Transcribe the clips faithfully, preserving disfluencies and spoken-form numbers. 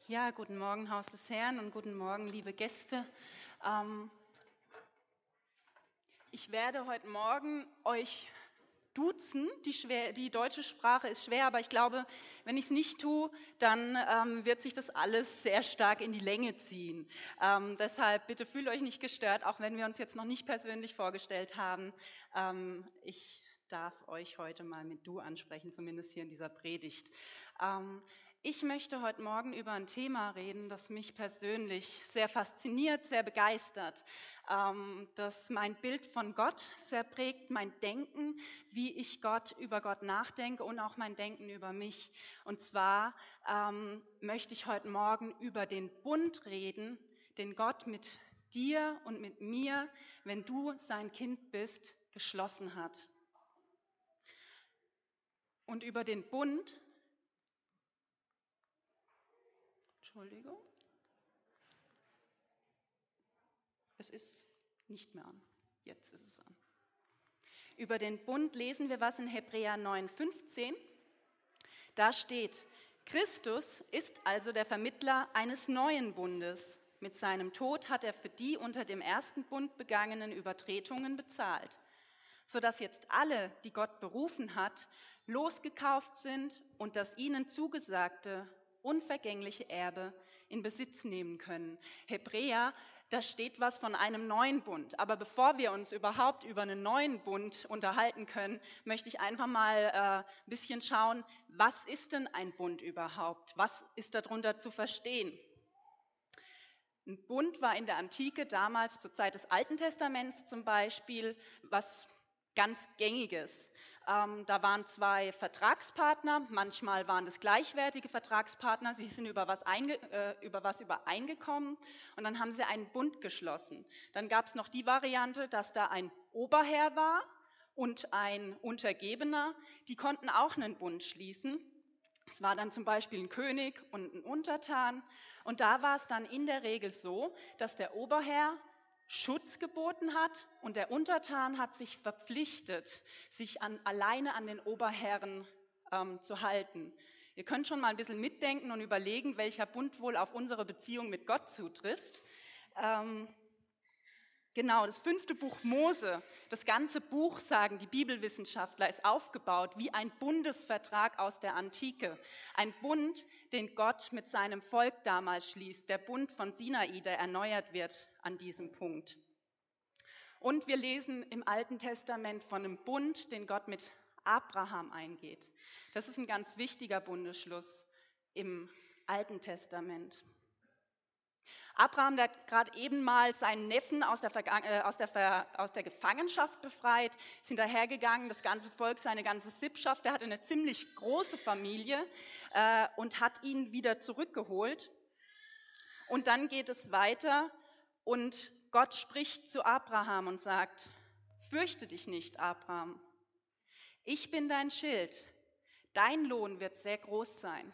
Ja, guten Morgen, Haus des Herrn, und guten Morgen, liebe Gäste. Ähm, ich werde heute Morgen euch duzen. Die, schwer, die deutsche Sprache ist schwer, aber ich glaube, wenn ich es nicht tue, dann ähm, wird sich das alles sehr stark in die Länge ziehen. Ähm, deshalb bitte fühlt euch nicht gestört, auch wenn wir uns jetzt noch nicht persönlich vorgestellt haben. Ähm, ich darf euch heute mal mit Du ansprechen, zumindest hier in dieser Predigt. Ähm, Ich möchte heute Morgen über ein Thema reden, das mich persönlich sehr fasziniert, sehr begeistert, ähm, das mein Bild von Gott sehr prägt, mein Denken, wie ich Gott über Gott nachdenke und auch mein Denken über mich. Und zwar ähm, möchte ich heute Morgen über den Bund reden, den Gott mit dir und mit mir, wenn du sein Kind bist, geschlossen hat. Und über den Bund, Entschuldigung, es ist nicht mehr an, jetzt ist es an. Über den Bund lesen wir was in Hebräer neun fünfzehn. Da steht: Christus ist also der Vermittler eines neuen Bundes. Mit seinem Tod hat er für die unter dem ersten Bund begangenen Übertretungen bezahlt, sodass jetzt alle, die Gott berufen hat, losgekauft sind und das ihnen zugesagte unvergängliche Erbe in Besitz nehmen können. Hebräer, da steht was von einem neuen Bund. Aber bevor wir uns überhaupt über einen neuen Bund unterhalten können, möchte ich einfach mal äh, ein bisschen schauen, was ist denn ein Bund überhaupt? Was ist darunter zu verstehen? Ein Bund war in der Antike, damals zur Zeit des Alten Testaments zum Beispiel, was ganz Gängiges. Ähm, da waren zwei Vertragspartner, manchmal waren das gleichwertige Vertragspartner, sie sind über was, einge, äh, über was übereingekommen und dann haben sie einen Bund geschlossen. Dann gab es noch die Variante, dass da ein Oberherr war und ein Untergebener, die konnten auch einen Bund schließen. Es war dann zum Beispiel ein König und ein Untertan. Und da war es dann in der Regel so, dass der Oberherr Schutz geboten hat und der Untertan hat sich verpflichtet, sich an, alleine an den Oberherren ähm, zu halten. Ihr könnt schon mal ein bisschen mitdenken und überlegen, welcher Bund wohl auf unsere Beziehung mit Gott zutrifft. Ähm, Genau, das fünfte Buch Mose, das ganze Buch, sagen die Bibelwissenschaftler, ist aufgebaut wie ein Bundesvertrag aus der Antike. Ein Bund, den Gott mit seinem Volk damals schließt, der Bund von Sinai, der erneuert wird an diesem Punkt. Und wir lesen im Alten Testament von einem Bund, den Gott mit Abraham eingeht. Das ist ein ganz wichtiger Bundesschluss im Alten Testament. Abraham, der hat gerade eben mal seinen Neffen aus der, Vergang- äh, aus, der Ver- aus der Gefangenschaft befreit, ist hinterhergegangen, das ganze Volk, seine ganze Sippschaft, der hatte eine ziemlich große Familie äh, und hat ihn wieder zurückgeholt. Und dann geht es weiter und Gott spricht zu Abraham und sagt: Fürchte dich nicht, Abraham, ich bin dein Schild, dein Lohn wird sehr groß sein.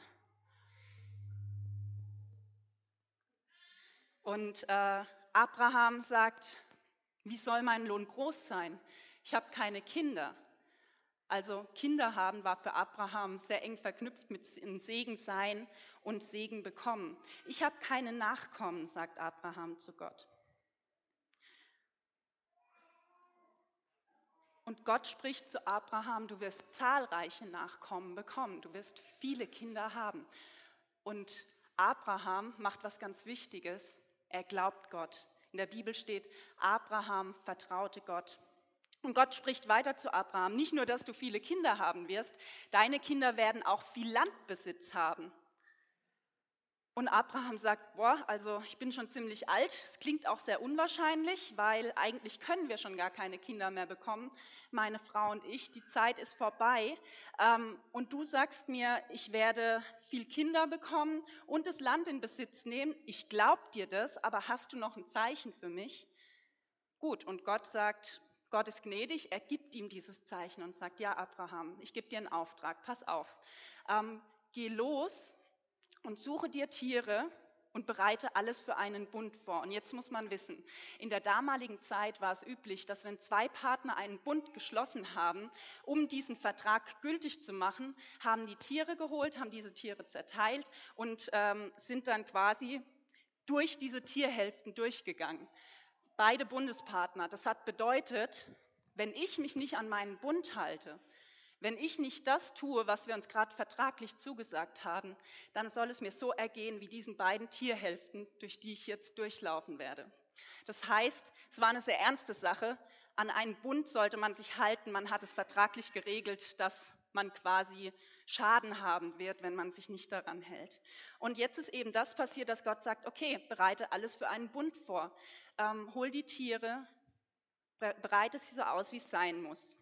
Und äh, Abraham sagt: Wie soll mein Lohn groß sein? Ich habe keine Kinder. Also Kinder haben war für Abraham sehr eng verknüpft mit Segen sein und Segen bekommen. Ich habe keine Nachkommen, sagt Abraham zu Gott. Und Gott spricht zu Abraham: Du wirst zahlreiche Nachkommen bekommen, du wirst viele Kinder haben. Und Abraham macht was ganz Wichtiges, er glaubt Gott. In der Bibel steht, Abraham vertraute Gott. Und Gott spricht weiter zu Abraham: Nicht nur, dass du viele Kinder haben wirst, deine Kinder werden auch viel Landbesitz haben. Und Abraham sagt: Boah, also ich bin schon ziemlich alt, es klingt auch sehr unwahrscheinlich, weil eigentlich können wir schon gar keine Kinder mehr bekommen, meine Frau und ich, die Zeit ist vorbei. Und du sagst mir, ich werde viel Kinder bekommen und das Land in Besitz nehmen. Ich glaube dir das, aber hast du noch ein Zeichen für mich? Gut, und Gott sagt, Gott ist gnädig, er gibt ihm dieses Zeichen und sagt: Ja, Abraham, ich gebe dir einen Auftrag, pass auf, ähm, geh los und suche dir Tiere und bereite alles für einen Bund vor. Und jetzt muss man wissen, in der damaligen Zeit war es üblich, dass wenn zwei Partner einen Bund geschlossen haben, um diesen Vertrag gültig zu machen, haben die Tiere geholt, haben diese Tiere zerteilt und ähm, sind dann quasi durch diese Tierhälften durchgegangen. Beide Bundespartner. Das hat bedeutet, wenn ich mich nicht an meinen Bund halte, wenn ich nicht das tue, was wir uns gerade vertraglich zugesagt haben, dann soll es mir so ergehen wie diesen beiden Tierhälften, durch die ich jetzt durchlaufen werde. Das heißt, es war eine sehr ernste Sache. An einen Bund sollte man sich halten. Man hat es vertraglich geregelt, dass man quasi Schaden haben wird, wenn man sich nicht daran hält. Und jetzt ist eben das passiert, dass Gott sagt, okay, bereite alles für einen Bund vor. Ähm, hol die Tiere, bereite sie so aus, wie es sein muss.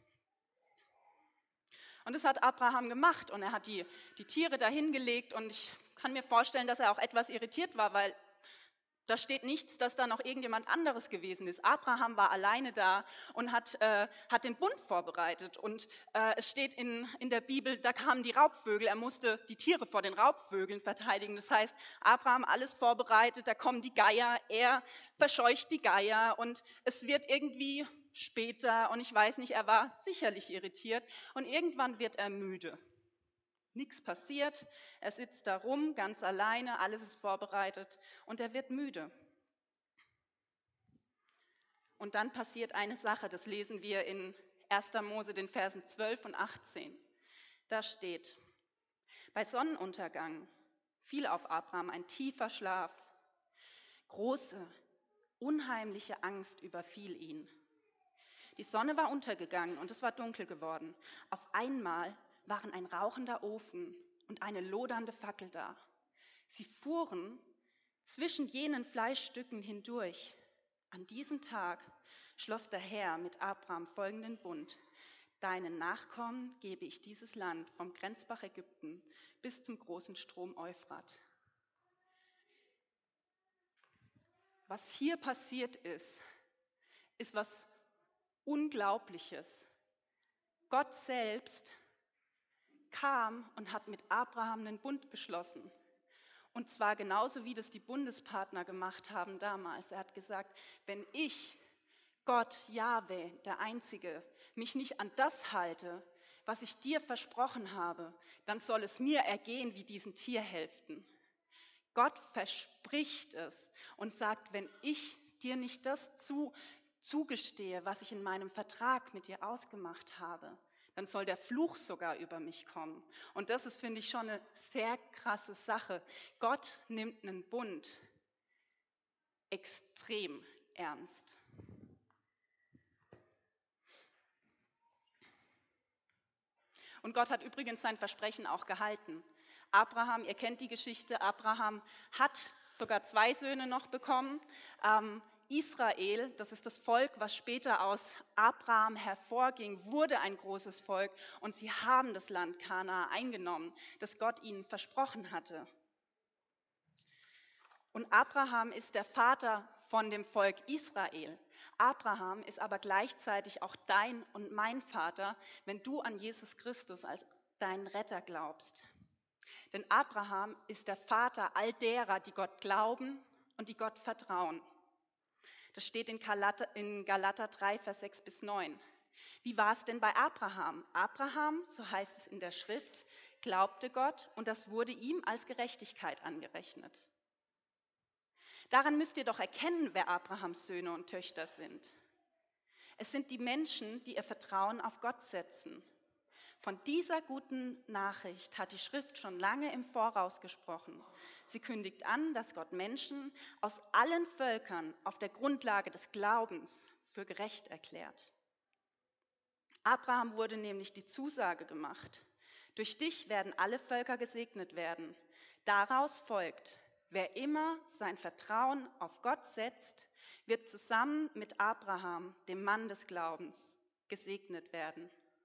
Und das hat Abraham gemacht und er hat die, die Tiere dahingelegt und ich kann mir vorstellen, dass er auch etwas irritiert war, weil da steht nichts, dass da noch irgendjemand anderes gewesen ist. Abraham war alleine da und hat, äh, hat den Bund vorbereitet und äh, es steht in, in der Bibel, da kamen die Raubvögel, er musste die Tiere vor den Raubvögeln verteidigen. Das heißt, Abraham alles vorbereitet, da kommen die Geier, er verscheucht die Geier und es wird irgendwie später und ich weiß nicht, er war sicherlich irritiert und irgendwann wird er müde. Nichts passiert, er sitzt da rum, ganz alleine, alles ist vorbereitet und er wird müde. Und dann passiert eine Sache, das lesen wir in erster Mose, den Versen zwölf und achtzehn. Da steht, bei Sonnenuntergang fiel auf Abraham ein tiefer Schlaf. Große, unheimliche Angst überfiel ihn. Die Sonne war untergegangen und es war dunkel geworden. Auf einmal waren ein rauchender Ofen und eine lodernde Fackel da. Sie fuhren zwischen jenen Fleischstücken hindurch. An diesem Tag schloss der Herr mit Abraham folgenden Bund. Deinen Nachkommen gebe ich dieses Land vom Grenzbach Ägypten bis zum großen Strom Euphrat. Was hier passiert ist, ist was Unglaubliches. Gott selbst kam und hat mit Abraham einen Bund geschlossen. Und zwar genauso, wie das die Bundespartner gemacht haben damals. Er hat gesagt, wenn ich, Gott, Jahwe, der Einzige, mich nicht an das halte, was ich dir versprochen habe, dann soll es mir ergehen wie diesen Tierhälften. Gott verspricht es und sagt, wenn ich dir nicht das zu, zugestehe, was ich in meinem Vertrag mit dir ausgemacht habe, dann soll der Fluch sogar über mich kommen. Und das ist, finde ich, schon eine sehr krasse Sache. Gott nimmt einen Bund extrem ernst. Und Gott hat übrigens sein Versprechen auch gehalten. Abraham, ihr kennt die Geschichte, Abraham hat sogar zwei Söhne noch bekommen. Ähm, Israel, das ist das Volk, was später aus Abraham hervorging, wurde ein großes Volk und sie haben das Land Kanaan eingenommen, das Gott ihnen versprochen hatte. Und Abraham ist der Vater von dem Volk Israel. Abraham ist aber gleichzeitig auch dein und mein Vater, wenn du an Jesus Christus als deinen Retter glaubst. Denn Abraham ist der Vater all derer, die Gott glauben und die Gott vertrauen. Das steht in Galater, in Galater drei, Vers sechs bis neun. Wie war es denn bei Abraham? Abraham, so heißt es in der Schrift, glaubte Gott und das wurde ihm als Gerechtigkeit angerechnet. Daran müsst ihr doch erkennen, wer Abrahams Söhne und Töchter sind. Es sind die Menschen, die ihr Vertrauen auf Gott setzen. Von dieser guten Nachricht hat die Schrift schon lange im Voraus gesprochen. Sie kündigt an, dass Gott Menschen aus allen Völkern auf der Grundlage des Glaubens für gerecht erklärt. Abraham wurde nämlich die Zusage gemacht: Durch dich werden alle Völker gesegnet werden. Daraus folgt, wer immer sein Vertrauen auf Gott setzt, wird zusammen mit Abraham, dem Mann des Glaubens, gesegnet werden.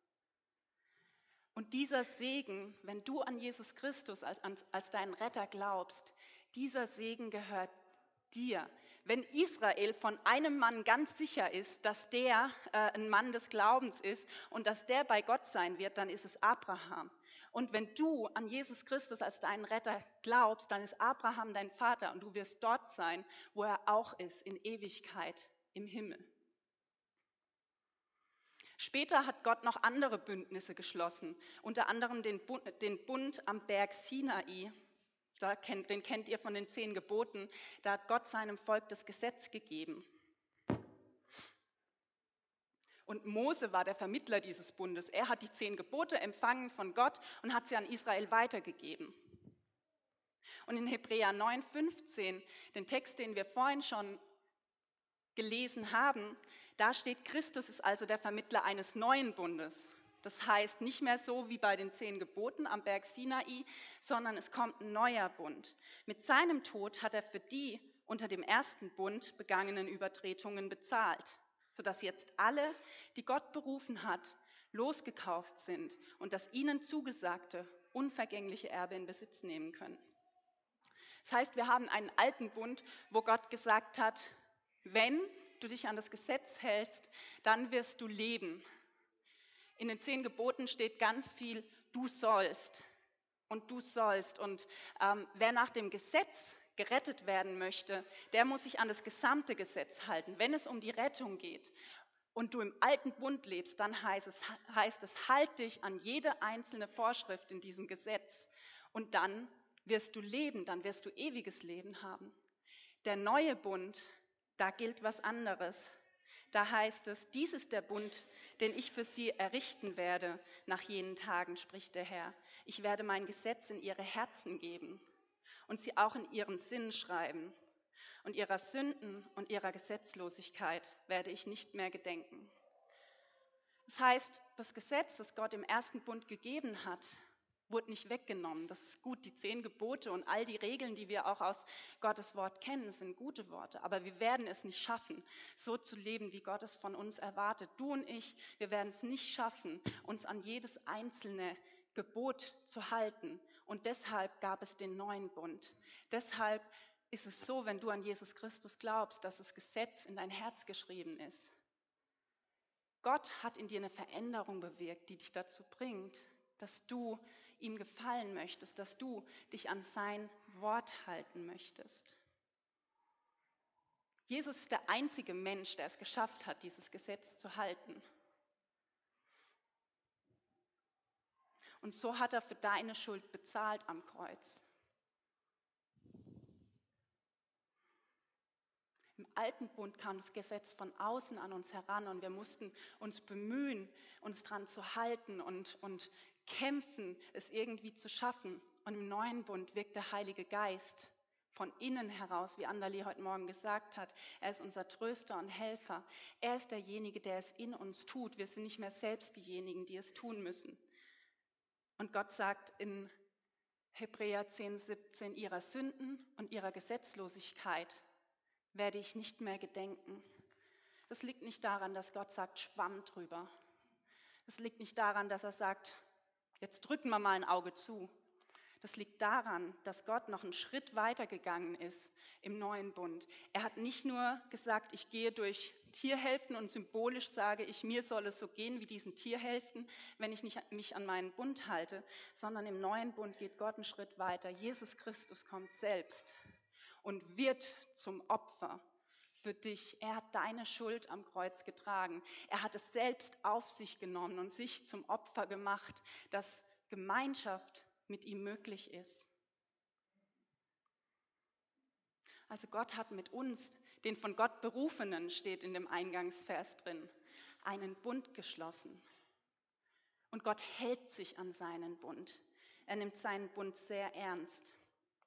Und dieser Segen, wenn du an Jesus Christus als, als deinen Retter glaubst, dieser Segen gehört dir. Wenn Israel von einem Mann ganz sicher ist, dass der äh, ein Mann des Glaubens ist und dass der bei Gott sein wird, dann ist es Abraham. Und wenn du an Jesus Christus als deinen Retter glaubst, dann ist Abraham dein Vater und du wirst dort sein, wo er auch ist, in Ewigkeit im Himmel. Später hat Gott noch andere Bündnisse geschlossen, unter anderem den Bund, den Bund am Berg Sinai. Da kennt, den kennt ihr von den zehn Geboten. Da hat Gott seinem Volk das Gesetz gegeben. Und Mose war der Vermittler dieses Bundes. Er hat die zehn Gebote empfangen von Gott und hat sie an Israel weitergegeben. Und in Hebräer neun fünfzehn, den Text, den wir vorhin schon gelesen haben, da steht, Christus ist also der Vermittler eines neuen Bundes. Das heißt, nicht mehr so wie bei den zehn Geboten am Berg Sinai, sondern es kommt ein neuer Bund. Mit seinem Tod hat er für die unter dem ersten Bund begangenen Übertretungen bezahlt, sodass jetzt alle, die Gott berufen hat, losgekauft sind und das ihnen zugesagte, unvergängliche Erbe in Besitz nehmen können. Das heißt, wir haben einen alten Bund, wo Gott gesagt hat, wenn du dich an das Gesetz hältst, dann wirst du leben. In den zehn Geboten steht ganz viel, du sollst und du sollst. Und ähm, wer nach dem Gesetz gerettet werden möchte, der muss sich an das gesamte Gesetz halten. Wenn es um die Rettung geht und du im alten Bund lebst, dann heißt es, heißt es, halt dich an jede einzelne Vorschrift in diesem Gesetz und dann wirst du leben, dann wirst du ewiges Leben haben. Der neue Bund, da gilt was anderes. Da heißt es, dies ist der Bund, den ich für sie errichten werde nach jenen Tagen, spricht der Herr. Ich werde mein Gesetz in ihre Herzen geben und sie auch in ihren Sinn schreiben. Und ihrer Sünden und ihrer Gesetzlosigkeit werde ich nicht mehr gedenken. Das heißt, das Gesetz, das Gott im ersten Bund gegeben hat, wurde nicht weggenommen. Das ist gut, die zehn Gebote und all die Regeln, die wir auch aus Gottes Wort kennen, sind gute Worte. Aber wir werden es nicht schaffen, so zu leben, wie Gott es von uns erwartet. Du und ich, wir werden es nicht schaffen, uns an jedes einzelne Gebot zu halten. Und deshalb gab es den neuen Bund. Deshalb ist es so, wenn du an Jesus Christus glaubst, dass das Gesetz in dein Herz geschrieben ist. Gott hat in dir eine Veränderung bewirkt, die dich dazu bringt, dass du ihm gefallen möchtest, dass du dich an sein Wort halten möchtest. Jesus ist der einzige Mensch, der es geschafft hat, dieses Gesetz zu halten. Und so hat er für deine Schuld bezahlt am Kreuz. Im alten Bund kam das Gesetz von außen an uns heran und wir mussten uns bemühen, uns dran zu halten und, und kämpfen, es irgendwie zu schaffen. Und im neuen Bund wirkt der Heilige Geist von innen heraus, wie Anderli heute Morgen gesagt hat. Er ist unser Tröster und Helfer. Er ist derjenige, der es in uns tut. Wir sind nicht mehr selbst diejenigen, die es tun müssen. Und Gott sagt in Hebräer zehn siebzehn, ihrer Sünden und ihrer Gesetzlosigkeit werde ich nicht mehr gedenken. Das liegt nicht daran, dass Gott sagt, Schwamm drüber. Das liegt nicht daran, dass er sagt, jetzt drücken wir mal ein Auge zu. Das liegt daran, dass Gott noch einen Schritt weiter gegangen ist im neuen Bund. Er hat nicht nur gesagt, ich gehe durch Tierhälften und symbolisch sage ich, mir soll es so gehen wie diesen Tierhälften, wenn ich nicht, mich an meinen Bund halte, sondern im neuen Bund geht Gott einen Schritt weiter. Jesus Christus kommt selbst und wird zum Opfer für dich. Er hat deine Schuld am Kreuz getragen. Er hat es selbst auf sich genommen und sich zum Opfer gemacht, dass Gemeinschaft mit ihm möglich ist. Also Gott hat mit uns, den von Gott Berufenen, steht in dem Eingangsvers drin, einen Bund geschlossen. Und Gott hält sich an seinen Bund. Er nimmt seinen Bund sehr ernst.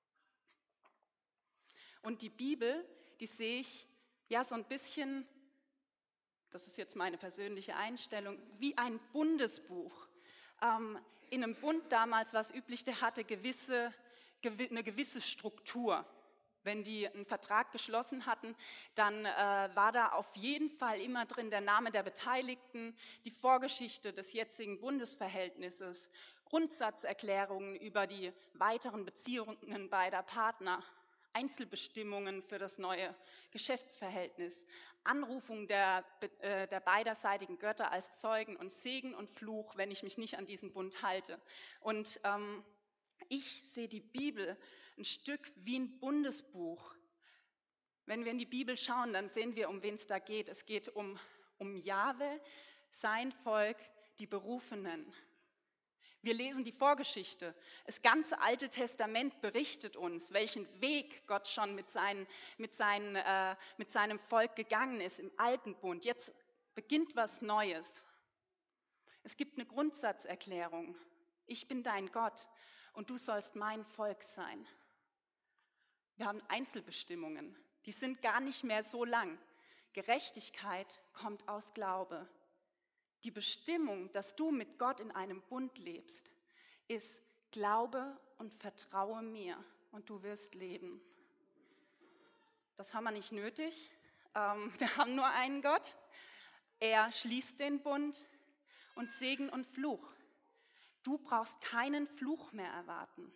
Und die Bibel, die sehe ich ja so ein bisschen, das ist jetzt meine persönliche Einstellung, wie ein Bundesbuch. Ähm, in einem Bund damals war es üblich, der hatte gewisse, eine gewisse Struktur. Wenn die einen Vertrag geschlossen hatten, dann äh, war da auf jeden Fall immer drin der Name der Beteiligten, die Vorgeschichte des jetzigen Bundesverhältnisses, Grundsatzerklärungen über die weiteren Beziehungen beider Partner. Einzelbestimmungen für das neue Geschäftsverhältnis, Anrufung der, äh, der beiderseitigen Götter als Zeugen und Segen und Fluch, wenn ich mich nicht an diesen Bund halte. Und ähm, ich sehe die Bibel ein Stück wie ein Bundesbuch. Wenn wir in die Bibel schauen, dann sehen wir, um wen es da geht. Es geht um, um Jahwe, sein Volk, die Berufenen. Wir lesen die Vorgeschichte. Das ganze Alte Testament berichtet uns, welchen Weg Gott schon mit, seinen, mit, seinen, äh, mit seinem Volk gegangen ist im Alten Bund. Jetzt beginnt was Neues. Es gibt eine Grundsatzerklärung. Ich bin dein Gott und du sollst mein Volk sein. Wir haben Einzelbestimmungen, die sind gar nicht mehr so lang. Gerechtigkeit kommt aus Glaube. Die Bestimmung, dass du mit Gott in einem Bund lebst, ist Glaube und vertraue mir und du wirst leben. Das haben wir nicht nötig. Ähm, wir haben nur einen Gott. Er schließt den Bund und Segen und Fluch. Du brauchst keinen Fluch mehr erwarten.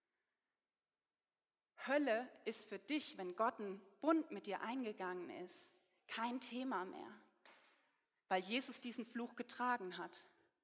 Hölle ist für dich, wenn Gott einen Bund mit dir eingegangen ist, kein Thema mehr, weil Jesus diesen Fluch getragen hat.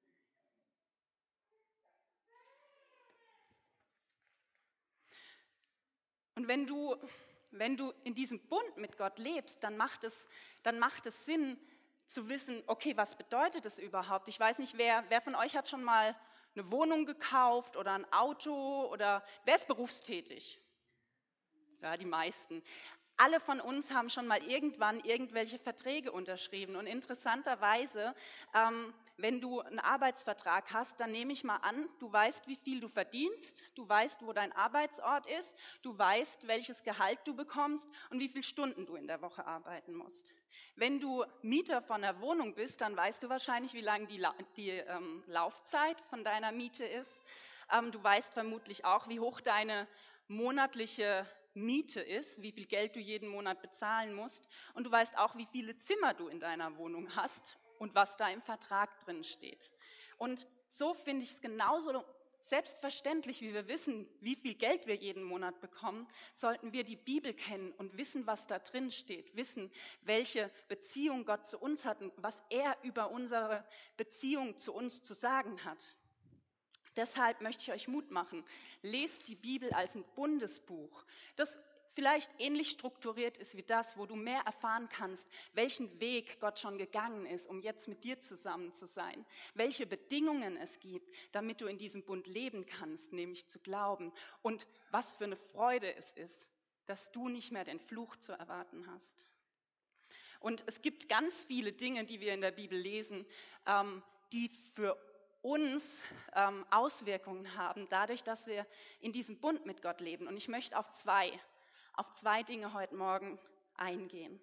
Und wenn du, wenn du in diesem Bund mit Gott lebst, dann macht es, dann macht es Sinn zu wissen, okay, was bedeutet das überhaupt? Ich weiß nicht, wer, wer von euch hat schon mal eine Wohnung gekauft oder ein Auto oder wer ist berufstätig? Ja, die meisten. Alle von uns haben schon mal irgendwann irgendwelche Verträge unterschrieben. Und interessanterweise, ähm, wenn du einen Arbeitsvertrag hast, dann nehme ich mal an, du weißt, wie viel du verdienst, du weißt, wo dein Arbeitsort ist, du weißt, welches Gehalt du bekommst und wie viele Stunden du in der Woche arbeiten musst. Wenn du Mieter von einer Wohnung bist, dann weißt du wahrscheinlich, wie lange die, La- die ähm, Laufzeit von deiner Miete ist. Ähm, du weißt vermutlich auch, wie hoch deine monatliche Miete ist, wie viel Geld du jeden Monat bezahlen musst. Und du weißt auch, wie viele Zimmer du in deiner Wohnung hast und was da im Vertrag drin steht. Und so finde ich es genauso selbstverständlich, wie wir wissen, wie viel Geld wir jeden Monat bekommen, sollten wir die Bibel kennen und wissen, was da drin steht, wissen, welche Beziehung Gott zu uns hat und was er über unsere Beziehung zu uns zu sagen hat. Deshalb möchte ich euch Mut machen. Lest die Bibel als ein Bundesbuch, das vielleicht ähnlich strukturiert ist wie das, wo du mehr erfahren kannst, welchen Weg Gott schon gegangen ist, um jetzt mit dir zusammen zu sein, welche Bedingungen es gibt, damit du in diesem Bund leben kannst, nämlich zu glauben und was für eine Freude es ist, dass du nicht mehr den Fluch zu erwarten hast. Und es gibt ganz viele Dinge, die wir in der Bibel lesen, ähm, die für uns ähm, Auswirkungen haben, dadurch, dass wir in diesem Bund mit Gott leben. Und ich möchte auf zwei, auf zwei Dinge heute Morgen eingehen.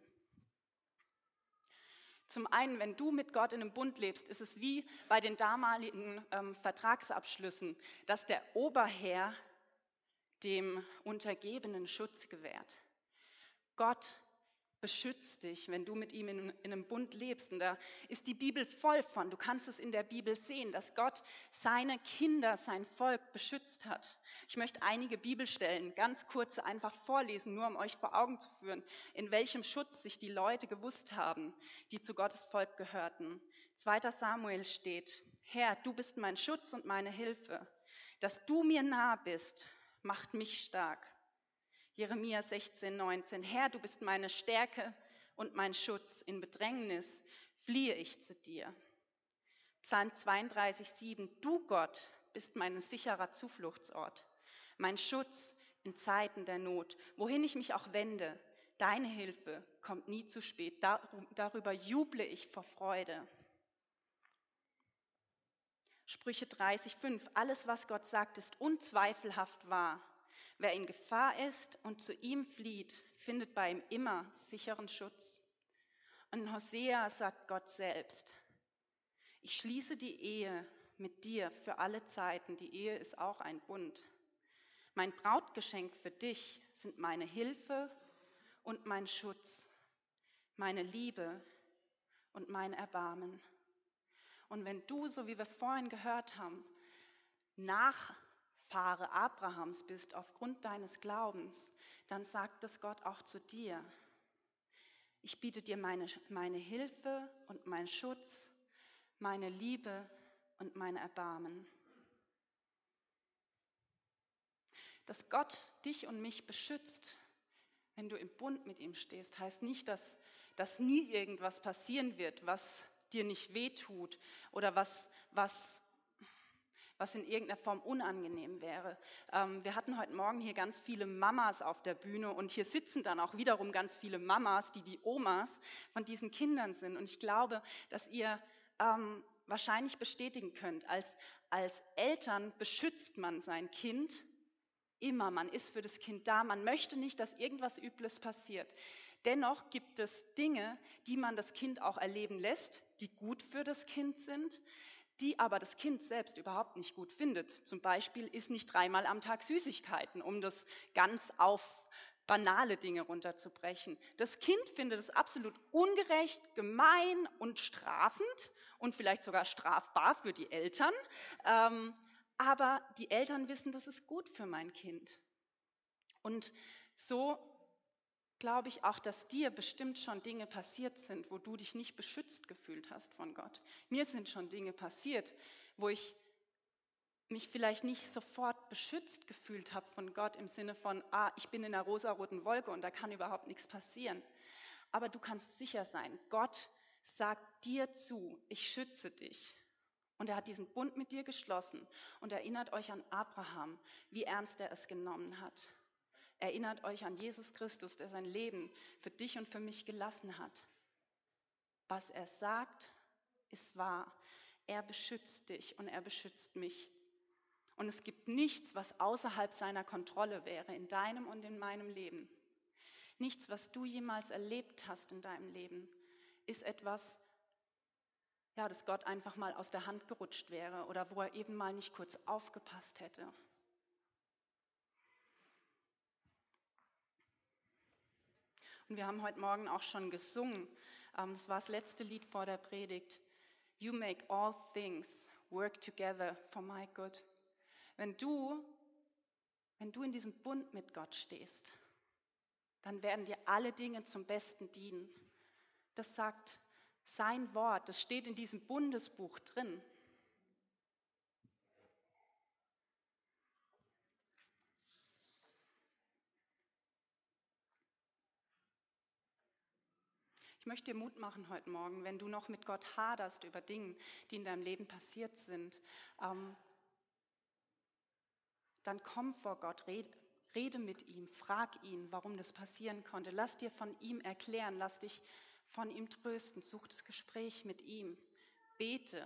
Zum einen, wenn du mit Gott in einem Bund lebst, ist es wie bei den damaligen ähm, Vertragsabschlüssen, dass der Oberherr dem Untergebenen Schutz gewährt. Gott beschützt dich, wenn du mit ihm in, in einem Bund lebst. Und da ist die Bibel voll von. Du kannst es in der Bibel sehen, dass Gott seine Kinder, sein Volk beschützt hat. Ich möchte einige Bibelstellen ganz kurz einfach vorlesen, nur um euch vor Augen zu führen, in welchem Schutz sich die Leute gewusst haben, die zu Gottes Volk gehörten. zweiter Samuel steht: Herr, du bist mein Schutz und meine Hilfe. Dass du mir nah bist, macht mich stark. Jeremia sechzehn, neunzehn. Herr, du bist meine Stärke und mein Schutz. In Bedrängnis fliehe ich zu dir. Psalm zweiunddreißig, sieben. Du, Gott, bist mein sicherer Zufluchtsort, mein Schutz in Zeiten der Not. Wohin ich mich auch wende, deine Hilfe kommt nie zu spät. Darüber juble ich vor Freude. Sprüche dreißig, fünf. Alles, was Gott sagt, ist unzweifelhaft wahr. Wer in Gefahr ist und zu ihm flieht, findet bei ihm immer sicheren Schutz. Und in Hosea sagt Gott selbst: Ich schließe die Ehe mit dir für alle Zeiten. Die Ehe ist auch ein Bund. Mein Brautgeschenk für dich sind meine Hilfe und mein Schutz, meine Liebe und mein Erbarmen. Und wenn du, so wie wir vorhin gehört haben, Nachfahre Abrahams bist aufgrund deines Glaubens, dann sagt es Gott auch zu dir. Ich biete dir meine, meine Hilfe und meinen Schutz, meine Liebe und mein Erbarmen. Dass Gott dich und mich beschützt, wenn du im Bund mit ihm stehst, heißt nicht, dass, dass nie irgendwas passieren wird, was dir nicht wehtut oder was, was, was in irgendeiner Form unangenehm wäre. Ähm, wir hatten heute Morgen hier ganz viele Mamas auf der Bühne und hier sitzen dann auch wiederum ganz viele Mamas, die die Omas von diesen Kindern sind. Und ich glaube, dass ihr ähm, wahrscheinlich bestätigen könnt, als, als Eltern beschützt man sein Kind immer. Man ist für das Kind da. Man möchte nicht, dass irgendwas Übles passiert. Dennoch gibt es Dinge, die man das Kind auch erleben lässt, die gut für das Kind sind, die aber das Kind selbst überhaupt nicht gut findet. Zum Beispiel isst nicht dreimal am Tag Süßigkeiten, um das ganz auf banale Dinge runterzubrechen. Das Kind findet es absolut ungerecht, gemein und strafend und vielleicht sogar strafbar für die Eltern. Ähm, aber die Eltern wissen, das ist gut für mein Kind. Und so glaube ich auch, dass dir bestimmt schon Dinge passiert sind, wo du dich nicht beschützt gefühlt hast von Gott. Mir sind schon Dinge passiert, wo ich mich vielleicht nicht sofort beschützt gefühlt habe von Gott im Sinne von, ah, ich bin in einer rosaroten Wolke und da kann überhaupt nichts passieren. Aber du kannst sicher sein, Gott sagt dir zu, ich schütze dich. Und er hat diesen Bund mit dir geschlossen und erinnert euch an Abraham, wie ernst er es genommen hat. Erinnert euch an Jesus Christus, der sein Leben für dich und für mich gelassen hat. Was er sagt, ist wahr. Er beschützt dich und er beschützt mich. Und es gibt nichts, was außerhalb seiner Kontrolle wäre in deinem und in meinem Leben. Nichts, was du jemals erlebt hast in deinem Leben, ist etwas, ja, dass Gott einfach mal aus der Hand gerutscht wäre oder wo er eben mal nicht kurz aufgepasst hätte. Und wir haben heute Morgen auch schon gesungen, das war das letzte Lied vor der Predigt. You make all things work together for my good. Wenn du, wenn du in diesem Bund mit Gott stehst, dann werden dir alle Dinge zum Besten dienen. Das sagt sein Wort, das steht in diesem Bundesbuch drin. Ich möchte dir Mut machen heute Morgen, wenn du noch mit Gott haderst über Dinge, die in deinem Leben passiert sind, ähm, dann komm vor Gott, rede, rede mit ihm, frag ihn, warum das passieren konnte. Lass dir von ihm erklären, lass dich von ihm trösten, such das Gespräch mit ihm, bete.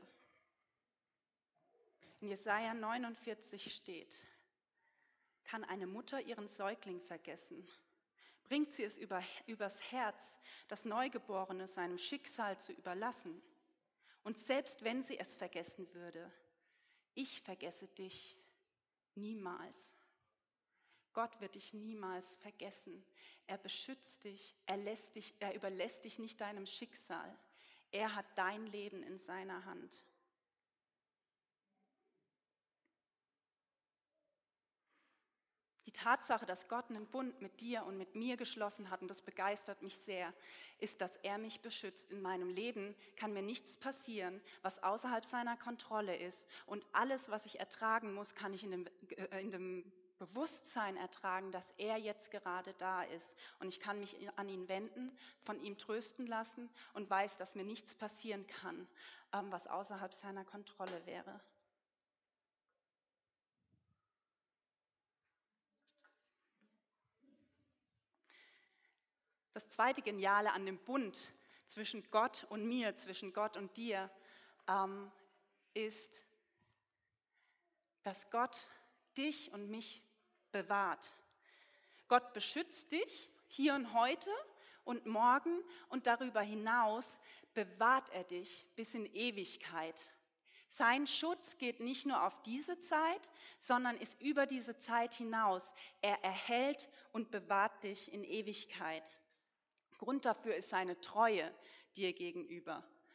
In Jesaja neunundvierzig steht, kann eine Mutter ihren Säugling vergessen? Bringt sie es über, übers Herz, das Neugeborene seinem Schicksal zu überlassen? Und selbst wenn sie es vergessen würde, ich vergesse dich niemals. Gott wird dich niemals vergessen. Er beschützt dich, er, lässt dich, er überlässt dich nicht deinem Schicksal. Er hat dein Leben in seiner Hand. Die Tatsache, dass Gott einen Bund mit dir und mit mir geschlossen hat, und das begeistert mich sehr, ist, dass er mich beschützt. In meinem Leben kann mir nichts passieren, was außerhalb seiner Kontrolle ist. Und alles, was ich ertragen muss, kann ich in dem, in dem Bewusstsein ertragen, dass er jetzt gerade da ist. Und ich kann mich an ihn wenden, von ihm trösten lassen und weiß, dass mir nichts passieren kann, was außerhalb seiner Kontrolle wäre. Das zweite Geniale an dem Bund zwischen Gott und mir, zwischen Gott und dir, ähm, ist, dass Gott dich und mich bewahrt. Gott beschützt dich hier und heute und morgen und darüber hinaus bewahrt er dich bis in Ewigkeit. Sein Schutz geht nicht nur auf diese Zeit, sondern ist über diese Zeit hinaus. Er erhält und bewahrt dich in Ewigkeit. Grund dafür ist seine Treue dir gegenüber.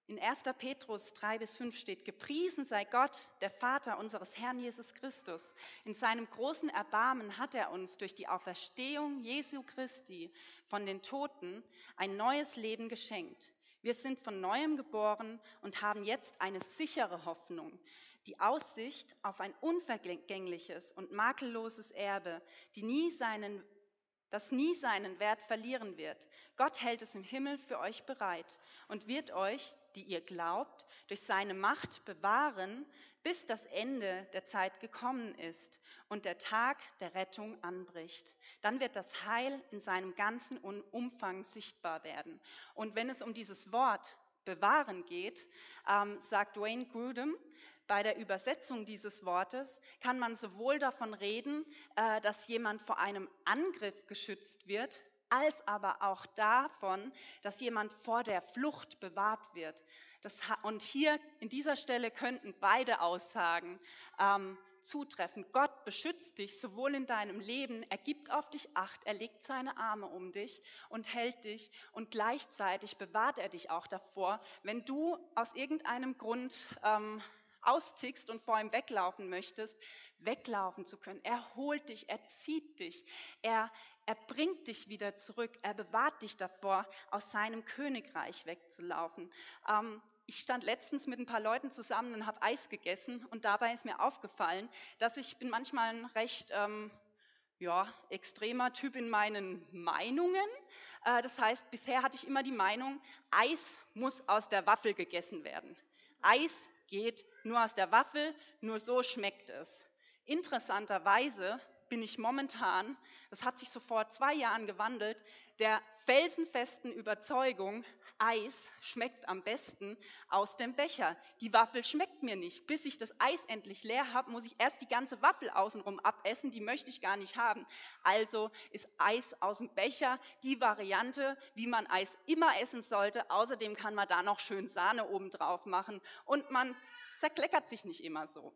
In erster Petrus drei bis fünf steht, gepriesen sei Gott, der Vater unseres Herrn Jesus Christus. In seinem großen Erbarmen hat er uns durch die Auferstehung Jesu Christi von den Toten ein neues Leben geschenkt. Wir sind von Neuem geboren und haben jetzt eine sichere Hoffnung, die Aussicht auf ein unvergängliches und makelloses Erbe, die nie seinen das nie seinen Wert verlieren wird. Gott hält es im Himmel für euch bereit und wird euch, die ihr glaubt, durch seine Macht bewahren, bis das Ende der Zeit gekommen ist und der Tag der Rettung anbricht. Dann wird das Heil in seinem ganzen Umfang sichtbar werden. Und wenn es um dieses Wort bewahren geht, ähm, sagt Wayne Grudem, bei der Übersetzung dieses Wortes kann man sowohl davon reden, äh, dass jemand vor einem Angriff geschützt wird, als aber auch davon, dass jemand vor der Flucht bewahrt wird. Das, und hier in dieser Stelle könnten beide Aussagen ähm, zutreffen. Gott beschützt dich sowohl in deinem Leben, er gibt auf dich Acht, er legt seine Arme um dich und hält dich und gleichzeitig bewahrt er dich auch davor, wenn du aus irgendeinem Grund ähm, austickst und vor ihm weglaufen möchtest, weglaufen zu können. Er holt dich, er zieht dich, er, er bringt dich wieder zurück, er bewahrt dich davor, aus seinem Königreich wegzulaufen. Ähm, ich stand letztens mit ein paar Leuten zusammen und habe Eis gegessen und dabei ist mir aufgefallen, dass ich bin manchmal ein recht ähm, ja, extremer Typ in meinen Meinungen. Äh, das heißt, bisher hatte ich immer die Meinung, Eis muss aus der Waffel gegessen werden. Eis geht nur aus der Waffel, nur so schmeckt es. Interessanterweise bin ich momentan, das hat sich so vor zwei Jahren gewandelt, der felsenfesten Überzeugung, Eis schmeckt am besten aus dem Becher. Die Waffel schmeckt mir nicht. Bis ich das Eis endlich leer habe, muss ich erst die ganze Waffel außenrum abessen, die möchte ich gar nicht haben. Also ist Eis aus dem Becher die Variante, wie man Eis immer essen sollte. Außerdem kann man da noch schön Sahne oben drauf machen und man zerkleckert sich nicht immer so.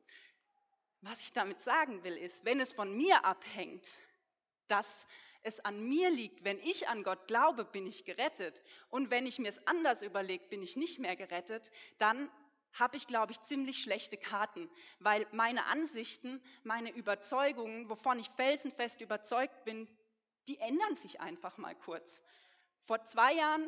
Was ich damit sagen will, ist, wenn es von mir abhängt, dass es an mir liegt, wenn ich an Gott glaube, bin ich gerettet. Und wenn ich mir es anders überlege, bin ich nicht mehr gerettet, dann habe ich, glaube ich, ziemlich schlechte Karten, weil meine Ansichten, meine Überzeugungen, wovon ich felsenfest überzeugt bin, die ändern sich einfach mal kurz. Vor zwei Jahren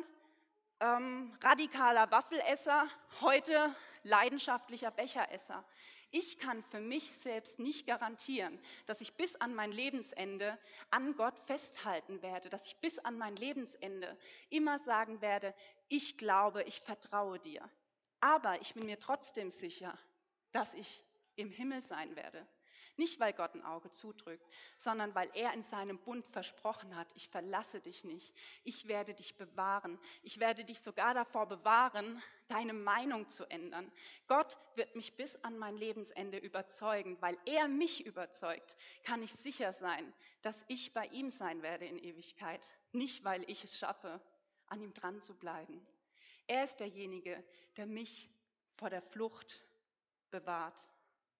ähm, radikaler Waffelesser, heute leidenschaftlicher Becheresser. Ich kann für mich selbst nicht garantieren, dass ich bis an mein Lebensende an Gott festhalten werde, dass ich bis an mein Lebensende immer sagen werde, ich glaube, ich vertraue dir. Aber ich bin mir trotzdem sicher, dass ich im Himmel sein werde. Nicht, weil Gott ein Auge zudrückt, sondern weil er in seinem Bund versprochen hat, ich verlasse dich nicht, ich werde dich bewahren, ich werde dich sogar davor bewahren, deine Meinung zu ändern. Gott wird mich bis an mein Lebensende überzeugen, weil er mich überzeugt, kann ich sicher sein, dass ich bei ihm sein werde in Ewigkeit, nicht weil ich es schaffe, an ihm dran zu bleiben. Er ist derjenige, der mich vor der Flucht bewahrt.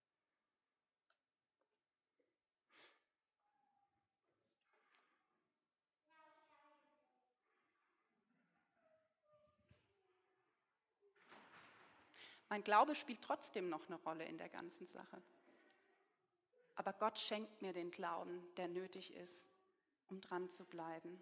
Mein Glaube spielt trotzdem noch eine Rolle in der ganzen Sache. Aber Gott schenkt mir den Glauben, der nötig ist, um dran zu bleiben.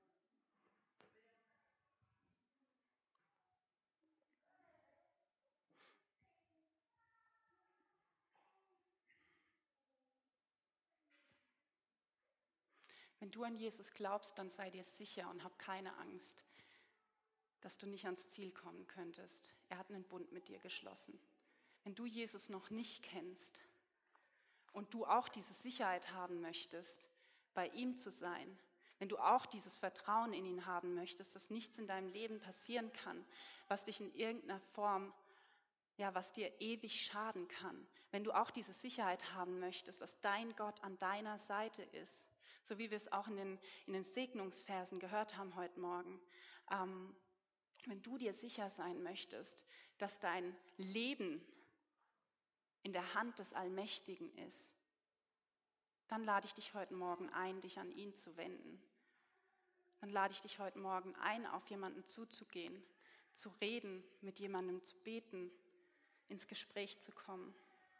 Wenn du an Jesus glaubst, dann sei dir sicher und hab keine Angst, dass du nicht ans Ziel kommen könntest. Er hat einen Bund mit dir geschlossen. Wenn du Jesus noch nicht kennst und du auch diese Sicherheit haben möchtest, bei ihm zu sein, wenn du auch dieses Vertrauen in ihn haben möchtest, dass nichts in deinem Leben passieren kann, was dich in irgendeiner Form, ja, was dir ewig schaden kann, wenn du auch diese Sicherheit haben möchtest, dass dein Gott an deiner Seite ist, so wie wir es auch in den, in den Segnungsversen gehört haben heute Morgen, ähm, wenn du dir sicher sein möchtest, dass dein Leben in der Hand des Allmächtigen ist, dann lade ich dich heute Morgen ein, dich an ihn zu wenden. Dann lade ich dich heute Morgen ein, auf jemanden zuzugehen, zu reden, mit jemandem zu beten, ins Gespräch zu kommen.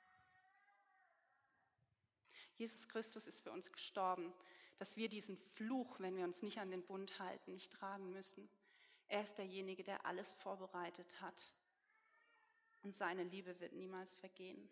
Jesus Christus ist für uns gestorben, dass wir diesen Fluch, wenn wir uns nicht an den Bund halten, nicht tragen müssen. Er ist derjenige, der alles vorbereitet hat. Und seine Liebe wird niemals vergehen.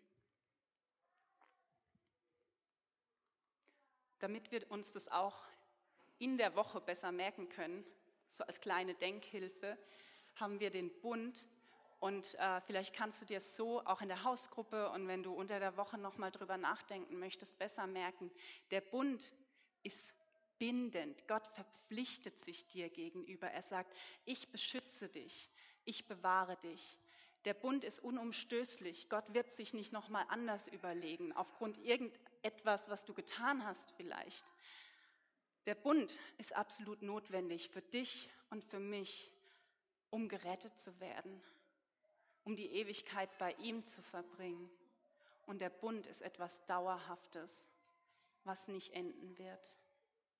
Damit wir uns das auch in der Woche besser merken können, so als kleine Denkhilfe, haben wir den Bund. Und äh, vielleicht kannst du dir so auch in der Hausgruppe und wenn du unter der Woche nochmal drüber nachdenken möchtest, besser merken. Der Bund ist bindend. Gott verpflichtet sich dir gegenüber. Er sagt, ich beschütze dich, ich bewahre dich. Der Bund ist unumstößlich. Gott wird sich nicht nochmal anders überlegen, aufgrund irgendetwas, was du getan hast vielleicht. Der Bund ist absolut notwendig für dich und für mich, um gerettet zu werden, um die Ewigkeit bei ihm zu verbringen. Und der Bund ist etwas Dauerhaftes, was nicht enden wird.